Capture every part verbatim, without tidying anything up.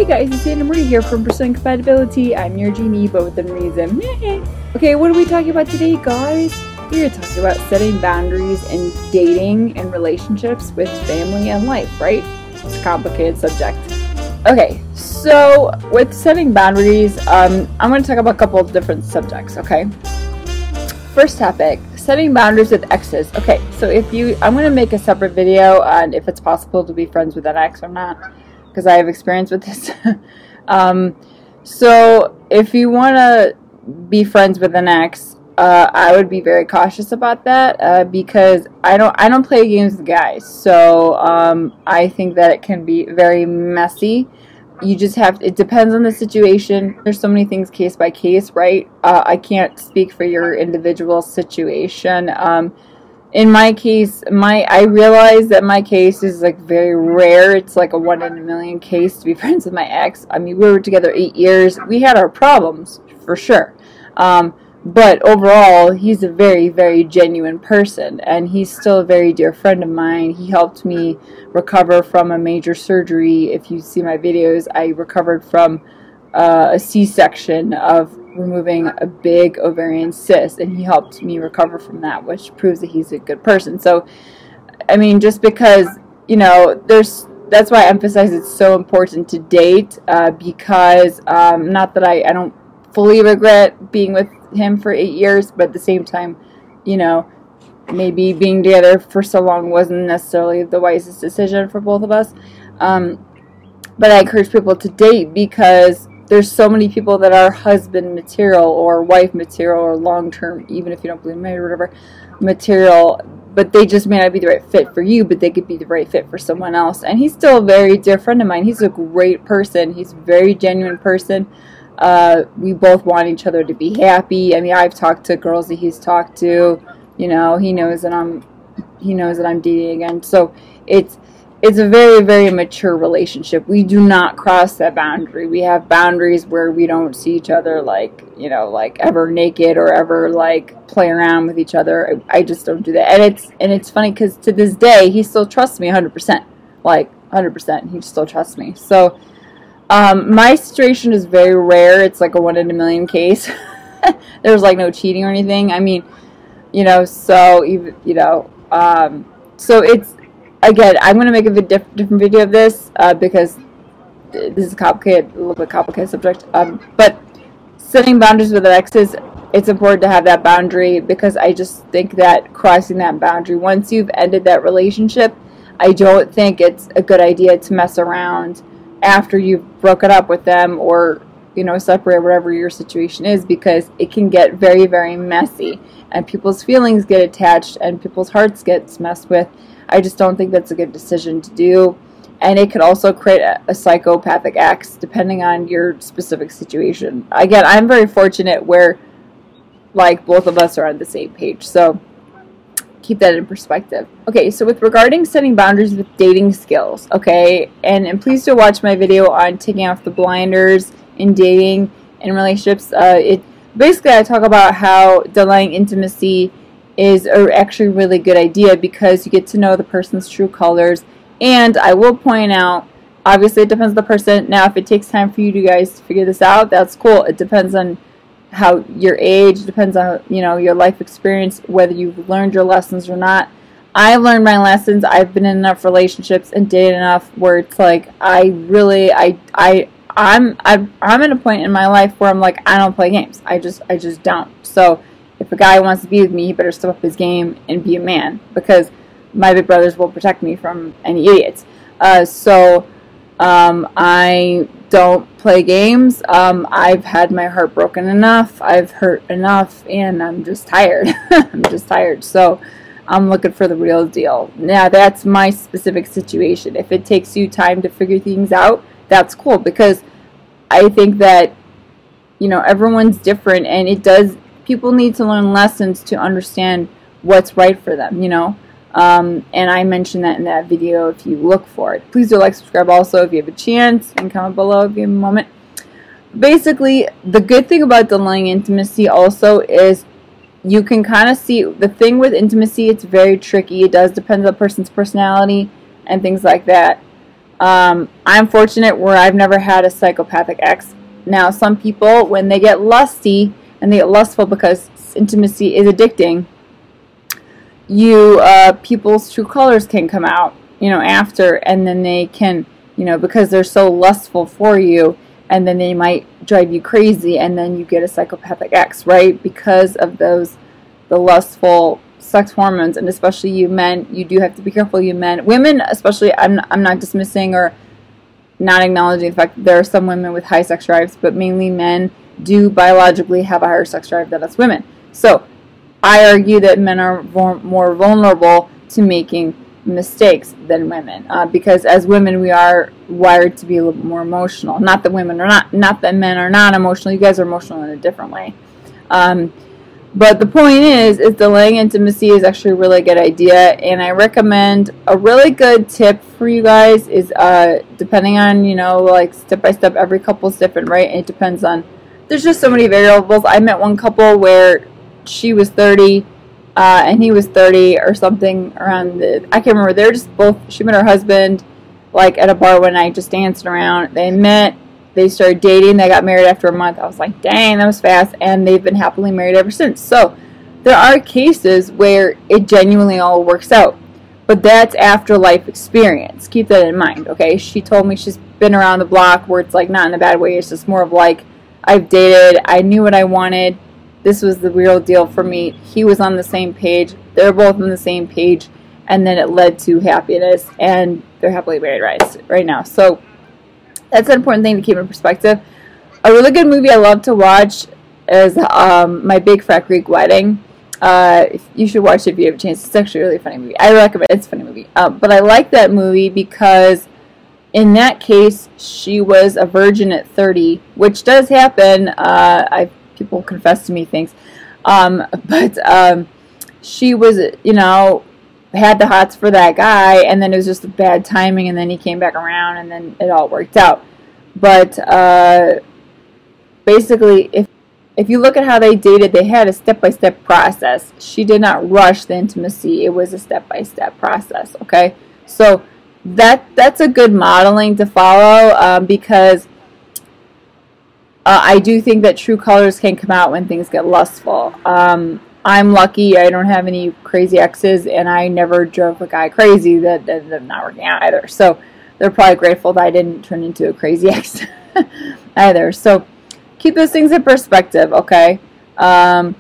Hey guys, it's Anna Marie here from Pursuing Compatibility. I'm your genie, but within reason. Okay, what are we talking about today, guys? We're talking about setting boundaries in dating and relationships with family and life, right? It's a complicated subject. Okay, so with setting boundaries, um, I'm going to talk about a couple of different subjects, okay? First topic, setting boundaries with exes. Okay, so if you, I'm going to make a separate video on if it's possible to be friends with an ex or not, because I have experience with this. um, so if you want to be friends with an ex, uh, I would be very cautious about that uh, because I don't I don't play games with guys. So um, I think that it can be very messy. You just have, it depends on the situation. There's so many things case by case, right? Uh, I can't speak for your individual situation. Um, in my case, my I realize that my case is like very rare. It's like a one in a million case to be friends with my ex. I mean, we were together eight years. We had our problems for sure. Um, but overall, he's a very, very genuine person, and he's still a very dear friend of mine. He helped me recover from a major surgery. If you see my videos, I recovered from uh, a C-section of removing a big ovarian cyst, and he helped me recover from that, which proves that he's a good person. So, I mean, just because, you know, there's, that's why I emphasize it's so important to date, uh, because, um, not that I, I don't fully regret being with him for eight years, but at the same time, you know, maybe being together for so long wasn't necessarily the wisest decision for both of us. Um, but I encourage people to date because there's so many people that are husband material or wife material or long-term, even if you don't believe in marriage or whatever, material, but they just may not be the right fit for you, but they could be the right fit for someone else. And he's still a very dear friend of mine. He's a great person. He's a very genuine person. Uh, we both want each other to be happy. I mean, I've talked to girls that he's talked to. You know, he knows that I'm, he knows that I'm dating again. So it's, it's a very, very mature relationship. We do not cross that boundary. We have boundaries where we don't see each other like, you know, like ever naked or ever like play around with each other. I, I just don't do that. And it's, and it's funny because to this day, he still trusts me one hundred percent. Like one hundred percent. He still trusts me. So, Um, my situation is very rare. It's like a one in a million case. There's like no cheating or anything. I mean, you know, so even, you know, um, so it's, again, I'm going to make a diff different video of this, uh, because this is a complicated, a little bit complicated subject. Um, but setting boundaries with exes, it's important to have that boundary because I just think that crossing that boundary, once you've ended that relationship, I don't think it's a good idea to mess around after you've broken up with them or, you know, separate, whatever your situation is, because it can get very, very messy and people's feelings get attached and people's hearts get messed with. I just don't think that's a good decision to do. And it could also create a, a psychopathic ex depending on your specific situation. Again, I'm very fortunate where, like, both of us are on the same page. So keep that in perspective. Okay, so with regarding setting boundaries with dating skills, okay, and, and please do watch my video on taking off the blinders in dating and relationships. Uh, it basically, I talk about how delaying intimacy is a actually really good idea because you get to know the person's true colors. And I will point out, obviously it depends on the person. Now, if it takes time for you to guys to figure this out, that's cool. It depends on how your age, depends on, you know, your life experience, whether you've learned your lessons or not. I've learned my lessons. I've been in enough relationships and dated enough where it's like I really I I I'm I'm I'm at a point in my life where I'm like, I don't play games. I just I just don't. So if a guy wants to be with me, he better step up his game and be a man because my big brothers will protect me from any idiots. Uh, so um, I don't play games. Um, I've had my heart broken enough. I've hurt enough, and I'm just tired. I'm just tired. So I'm looking for the real deal. Now, that's my specific situation. If it takes you time to figure things out, that's cool because I think that, you know, everyone's different, and it does, people need to learn lessons to understand what's right for them, you know. Um, and I mentioned that in that video if you look for it. Please do like, subscribe also if you have a chance, and comment below if you have a moment. Basically, the good thing about delaying intimacy also is you can kind of see, the thing with intimacy, it's very tricky. It does depend on the person's personality and things like that. Um, I'm fortunate where I've never had a psychopathic ex. Now, some people, when they get lusty and they get lustful because intimacy is addicting, you uh, people's true colors can come out, you know, after, and then they can, you know, because they're so lustful for you, and then they might drive you crazy, and then you get a psychopathic ex, right? Because of those, the lustful sex hormones, and especially you men, you do have to be careful, you men. Women, especially, I'm, I'm not dismissing or not acknowledging the fact that there are some women with high sex drives, but mainly men do biologically have a higher sex drive than us women. So, I argue that men are more vulnerable to making mistakes than women, uh, because as women we are wired to be a little more emotional. Not that women are not, not that men are not emotional. You guys are emotional in a different way. Um, but the point is, is delaying intimacy is actually a really good idea, and I recommend a really good tip for you guys is, uh, depending on, you know, like step by step, every couple is different, right? It depends on, there's just so many variables. I met one couple where she was thirty, uh, and he was thirty or something around the, I can't remember, they're just both, she met her husband, like, at a bar one night, just dancing around. They met, they started dating, they got married after a month. I was like, dang, that was fast, and they've been happily married ever since. So, there are cases where it genuinely all works out, but that's after life experience. Keep that in mind, okay? She told me she's been around the block where it's like, not in a bad way, it's just more of like, I've dated, I knew what I wanted, this was the real deal for me, he was on the same page, they're both on the same page, and then it led to happiness, and they're happily married right, right now. So, that's an important thing to keep in perspective. A really good movie I love to watch is um, My Big Fat Greek Wedding. Uh, you should watch it if you have a chance. It's actually a really funny movie. I recommend it. It's a funny movie. Uh, but I like that movie because in that case, she was a virgin at thirty, which does happen. Uh, I people confess to me things. Um, but um, she was, you know, had the hots for that guy, and then it was just a bad timing, and then he came back around, and then it all worked out. But uh, basically, if if you look at how they dated, they had a step-by-step process. She did not rush the intimacy. It was a step-by-step process, okay? So that that's a good modeling to follow, um, because uh, I do think that true colors can come out when things get lustful. Um, I'm lucky I don't have any crazy exes, and I never drove a guy crazy. That ended up not working out either. So they're probably grateful that I didn't turn into a crazy ex either. So keep those things in perspective, okay? Um,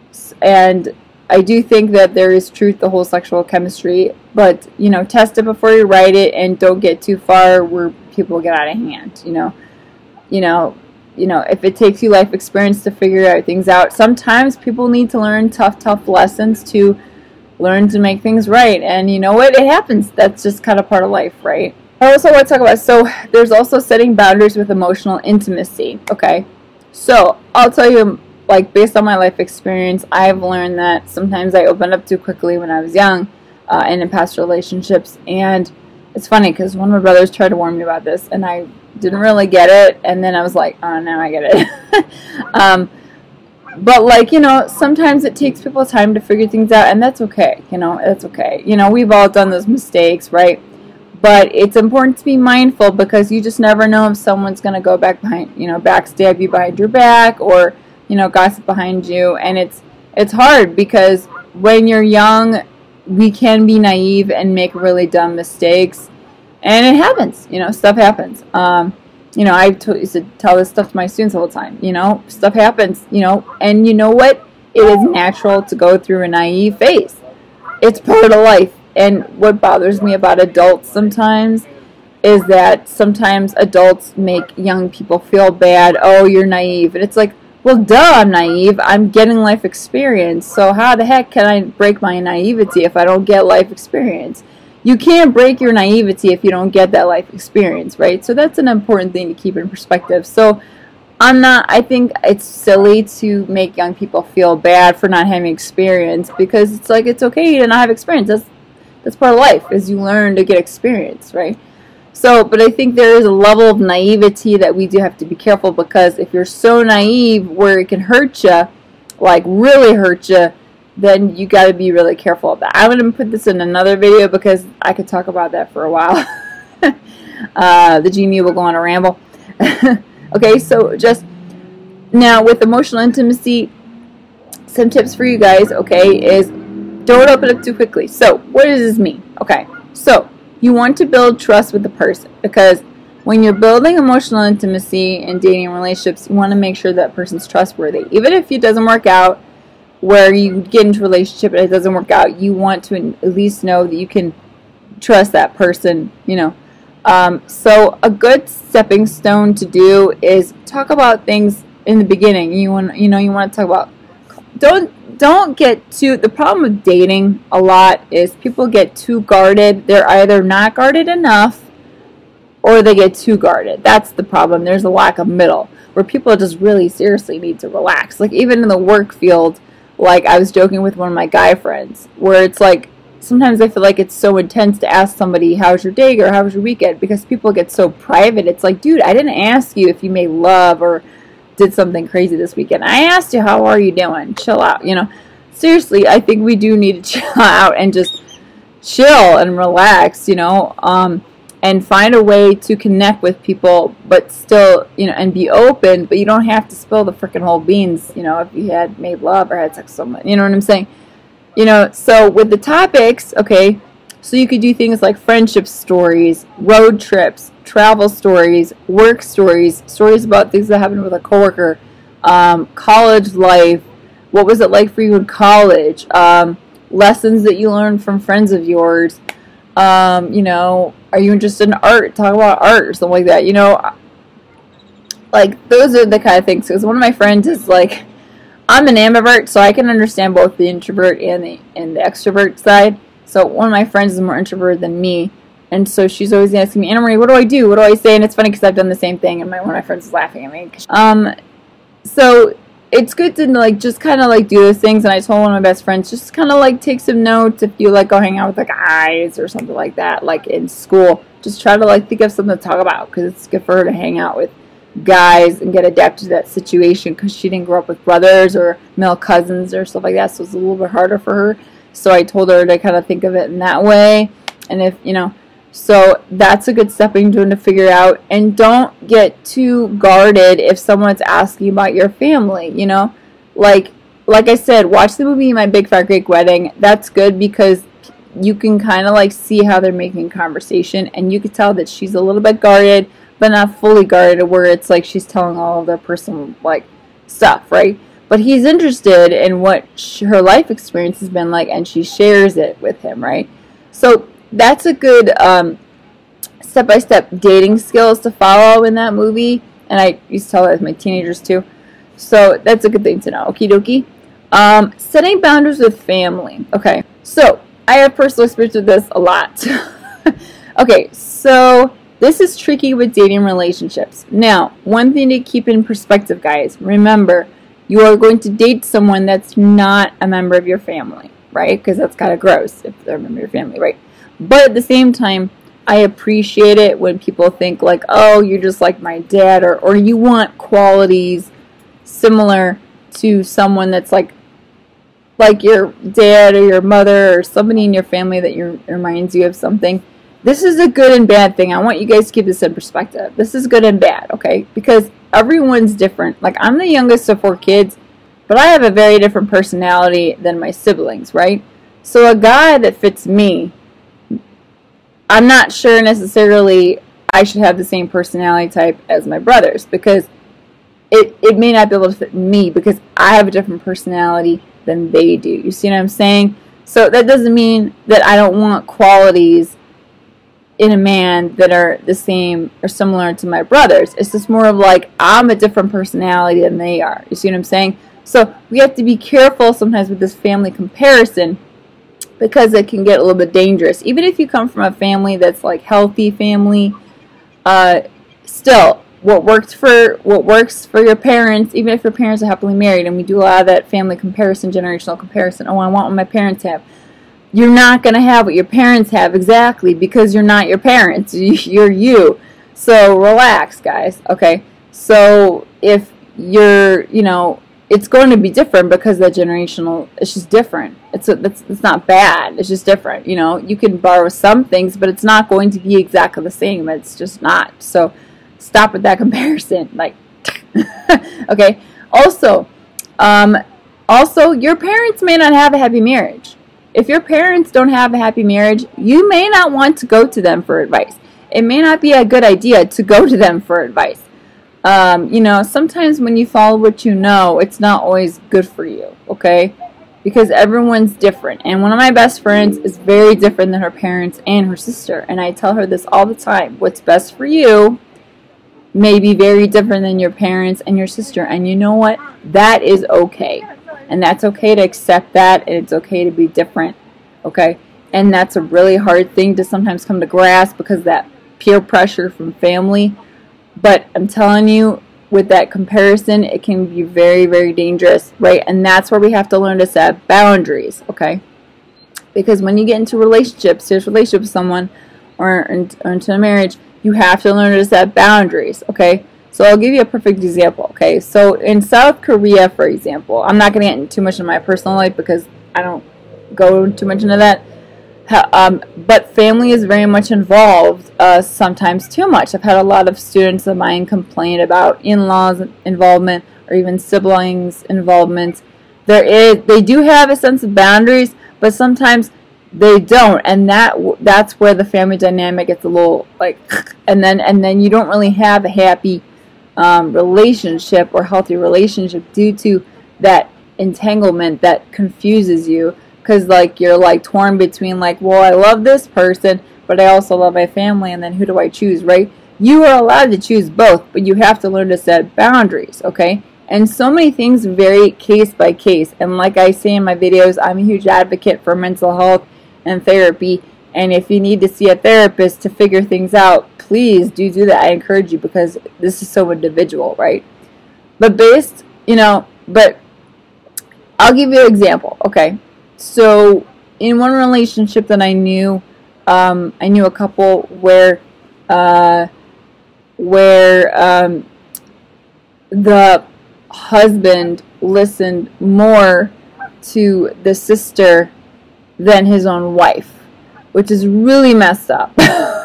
and I do think that there is truth to whole sexual chemistry, but, you know, test it before you write it, and don't get too far where people get out of hand, you know? You know, you know, if it takes you life experience to figure out things out, sometimes people need to learn tough, tough lessons to learn to make things right. And you know what? It happens. That's just kind of part of life, right? I also want to talk about, so there's also setting boundaries with emotional intimacy, okay? So I'll tell you, like, based on my life experience, I've learned that sometimes I opened up too quickly when I was young uh, and in past relationships. And it's funny because one of my brothers tried to warn me about this, and I didn't really get it, and then I was like, oh, now I get it. um, but, like, you know, sometimes it takes people time to figure things out, and that's okay, you know, that's okay. You know, we've all done those mistakes, right? But it's important to be mindful, because you just never know if someone's going to go back behind, you know, backstab you behind your back, or, you know, gossip behind you, and it's, it's hard, because when you're young, we can be naive and make really dumb mistakes. And it happens, you know, stuff happens. Um, you know, I t- used to tell this stuff to my students all the time, you know, stuff happens, you know, and you know what? It is natural to go through a naive phase. It's part of life. And what bothers me about adults sometimes is that sometimes adults make young people feel bad. Oh, you're naive. And it's like, well, duh, I'm naive. I'm getting life experience. So how the heck can I break my naivety if I don't get life experience? You can't break your naivety if you don't get that life experience, right? So that's an important thing to keep in perspective. So I'm not, I think it's silly to make young people feel bad for not having experience, because it's like, it's okay to not have experience. That's, that's part of life, is you learn to get experience, right? So, but I think there is a level of naivety that we do have to be careful, because if you're so naive where it can hurt you, like really hurt you, then you got to be really careful of that. I'm going to put this in another video because I could talk about that for a while. uh, the genie will go on a ramble. Okay, so just now with emotional intimacy, some tips for you guys, okay, is don't open up too quickly. So what does this mean? Okay, so you want to build trust with the person, because when you're building emotional intimacy and dating relationships, you want to make sure that person's trustworthy. Even if it doesn't work out, where you get into a relationship and it doesn't work out, you want to at least know that you can trust that person, you know. Um, so a good stepping stone to do is talk about things in the beginning. You want, you know, you want to talk about, don't don't get too, the problem with dating a lot is people get too guarded. They're either not guarded enough or they get too guarded. That's the problem. There's a lack of middle where people just really seriously need to relax. Like even in the work field, like I was joking with one of my guy friends where it's like sometimes I feel like it's so intense to ask somebody, how's your day or how's your weekend? Because people get so private. It's like, dude, I didn't ask you if you made love or did something crazy this weekend. I asked you, how are you doing? Chill out, you know. Seriously, I think we do need to chill out and just chill and relax, you know, um, and find a way to connect with people, but still, you know, and be open, but you don't have to spill the freaking whole beans, you know, if you had made love or had sex with someone, you know what I'm saying? You know, so with the topics, okay, so you could do things like friendship stories, road trips, travel stories, work stories, stories about things that happened with a coworker, um, college life, what was it like for you in college, um, lessons that you learned from friends of yours, um, you know, are you interested in art, talk about art or something like that, you know, like those are the kind of things, because one of my friends is like, I'm an ambivert, so I can understand both the introvert and the and the extrovert side. So one of my friends is more introverted than me, and so she's always asking me, Anna Marie, what do I do? What do I say? And it's funny because I've done the same thing, and my one of my friends is laughing at me. Um, so it's good to like just kind of like do those things. And I told one of my best friends, just kind of like take some notes if you like go hang out with like guys or something like that, like in school. Just try to like think of something to talk about because it's good for her to hang out with guys and get adapted to that situation because she didn't grow up with brothers or male cousins or stuff like that, so it's a little bit harder for her. So I told her to kind of think of it in that way, and if you know, so that's a good stepping stone to figure out. And don't get too guarded if someone's asking about your family, you know, like like I said, watch the movie My Big Fat Greek Wedding. That's good because you can kind of like see how they're making conversation, and you can tell that she's a little bit guarded but not fully guarded, where it's like she's telling all of their personal like stuff, right? But he's interested in what sh her life experience has been like, and she shares it with him, right? So that's a good um, step-by-step dating skills to follow in that movie, and I used to tell that with my teenagers too. So that's a good thing to know. Okie dokie. Um, setting boundaries with family. Okay, so I have personal experience with this a lot. Okay, so this is tricky with dating relationships. Now, one thing to keep in perspective, guys, remember, you are going to date someone that's not a member of your family, right? Because that's kind of gross if they're a member of your family, right? But at the same time, I appreciate it when people think like, oh, you're just like my dad, or, or you want qualities similar to someone that's like, like your dad or your mother or somebody in your family that you, reminds you of something. This is a good and bad thing. I want you guys to keep this in perspective. This is good and bad, okay? Because everyone's different. Like, I'm the youngest of four kids, but I have a very different personality than my siblings, right? So a guy that fits me, I'm not sure necessarily I should have the same personality type as my brothers, because it, it may not be able to fit me because I have a different personality than they do. You see what I'm saying? So that doesn't mean that I don't want qualities in a man that are the same or similar to my brothers. It's just more of like, I'm a different personality than they are. You see what I'm saying? So we have to be careful sometimes with this family comparison, because it can get a little bit dangerous. Even if you come from a family that's like healthy family, uh, still what works for what works for your parents, even if your parents are happily married, and we do a lot of that family comparison, generational comparison. Oh, I want what my parents have. You're not going to have what your parents have exactly, because you're not your parents. You're you. So relax, guys. Okay. So if you're, you know, it's going to be different because that generational, it's just different. It's, a, it's it's not bad. It's just different. You know, you can borrow some things, but it's not going to be exactly the same. It's just not. So stop with that comparison. Like, okay. Also, um, also, your parents may not have a happy marriage. If your parents don't have a happy marriage, you may not want to go to them for advice. It may not be a good idea to go to them for advice. Um, you know, sometimes when you follow what you know, it's not always good for you, okay? Because everyone's different. And one of my best friends is very different than her parents and her sister. And I tell her this all the time. What's best for you may be very different than your parents and your sister. And you know what? That is okay. And that's okay to accept that. And it's okay to be different, okay? And that's a really hard thing to sometimes come to grasp because of that peer pressure from family. But I'm telling you, with that comparison, it can be very, very dangerous, right? And that's where we have to learn to set boundaries, okay? Because when you get into relationships, serious relationship with someone, or, or into a marriage, you have to learn to set boundaries, okay? So I'll give you a perfect example, okay? So in South Korea, for example, I'm not going to get into too much of my personal life because I don't go too much into that. Um, but family is very much involved, uh, sometimes too much. I've had a lot of students of mine complain about in-laws involvement or even siblings involvement. There is, they do have a sense of boundaries, but sometimes they don't, and that that's where the family dynamic gets a little like, and then and then you don't really have a happy um, relationship or healthy relationship due to that entanglement that confuses you. Because, like, you're, like, torn between, like, well, I love this person, but I also love my family, and then who do I choose, right? You are allowed to choose both, but you have to learn to set boundaries, okay? And so many things vary case by case. And like I say in my videos, I'm a huge advocate for mental health and therapy. And if you need to see a therapist to figure things out, please do do that. I encourage you because this is so individual, right? But based, you know, but I'll give you an example, okay? So, in one relationship that I knew, um, I knew a couple where, uh, where um, the husband listened more to the sister than his own wife, which is really messed up.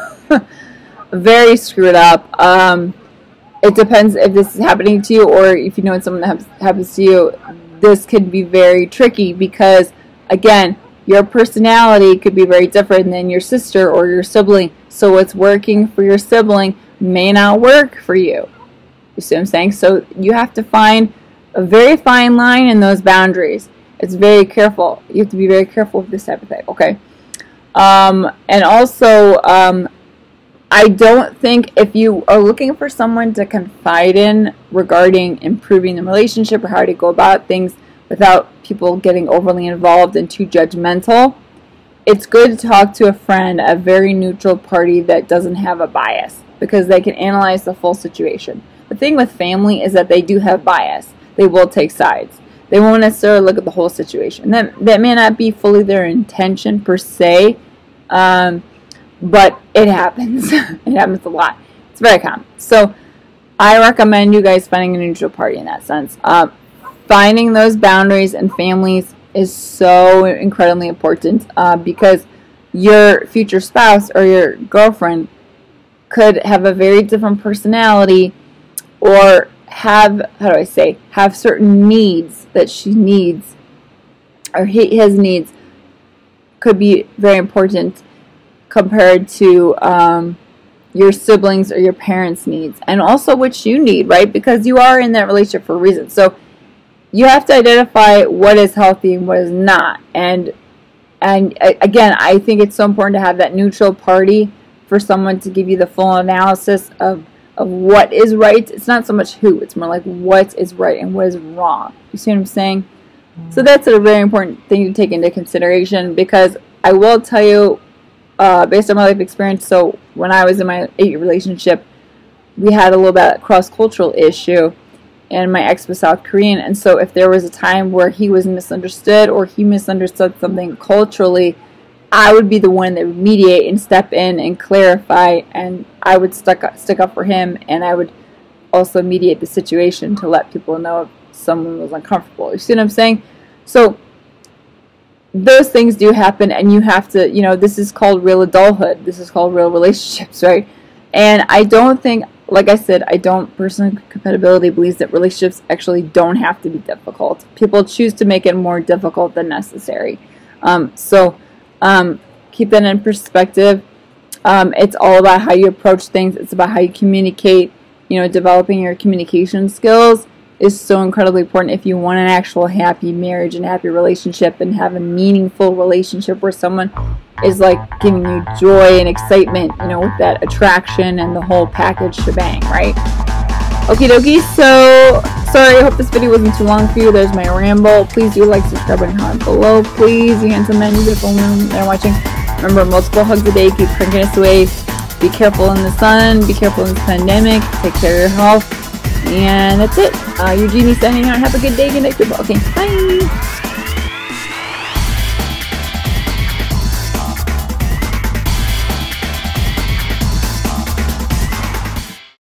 Very screwed up. Um, it depends if this is happening to you or if you know someone that happens to you. This could be very tricky because, again, your personality could be very different than your sister or your sibling. So what's working for your sibling may not work for you. You see what I'm saying? So you have to find a very fine line in those boundaries. It's very careful. You have to be very careful with this type of thing. Okay. Um, and also, um, I don't think if you are looking for someone to confide in regarding improving the relationship or how to go about things without people getting overly involved and too judgmental, it's good to talk to a friend, a very neutral party that doesn't have a bias, because they can analyze the full situation. The thing with family is that they do have bias. They will take sides. They won't necessarily look at the whole situation. That, that may not be fully their intention per se, um, but it happens. It happens a lot. It's very common. So I recommend you guys finding a neutral party in that sense. Um, finding those boundaries in families is so incredibly important uh, because your future spouse or your girlfriend could have a very different personality or have, how do I say, have certain needs that she needs or he, his needs could be very important compared to um, your siblings or your parents' needs, and also what you need, right? Because you are in that relationship for a reason. So you have to identify what is healthy and what is not. And and again, I think it's so important to have that neutral party for someone to give you the full analysis of, of what is right. It's not so much who, it's more like what is right and what is wrong. You see what I'm saying? So that's a very important thing to take into consideration, because I will tell you, uh, based on my life experience, so when I was in my eight-year relationship, we had a little bit of cross-cultural issue, and my ex was South Korean, and so if there was a time where he was misunderstood or he misunderstood something culturally, I would be the one that would mediate and step in and clarify, and I would stick up, stick up for him, and I would also mediate the situation to let people know someone was uncomfortable. You see what I'm saying? So those things do happen, and you have to, you know, this is called real adulthood. This is called real relationships, right? And I don't think, like I said, I don't, personal compatibility believes that relationships actually don't have to be difficult. People choose to make it more difficult than necessary. Um, so um, keep that in perspective. Um, it's all about how you approach things. It's about how you communicate. You know, developing your communication skills is so incredibly important if you want an actual happy marriage and happy relationship and have a meaningful relationship where someone is like giving you joy and excitement, you know, with that attraction and the whole package shebang, right? Okie dokie, so sorry, I hope this video wasn't too long for you. There's my ramble. Please do like, subscribe, and comment below. Please, you handsome men, you beautiful women that are watching. Remember, multiple hugs a day. Keep cranking us away. Be careful in the sun. Be careful in this pandemic. Take care of your health. And that's it. Uh, your Jeannie signing out. Have a good day. Good night. Okay, bye.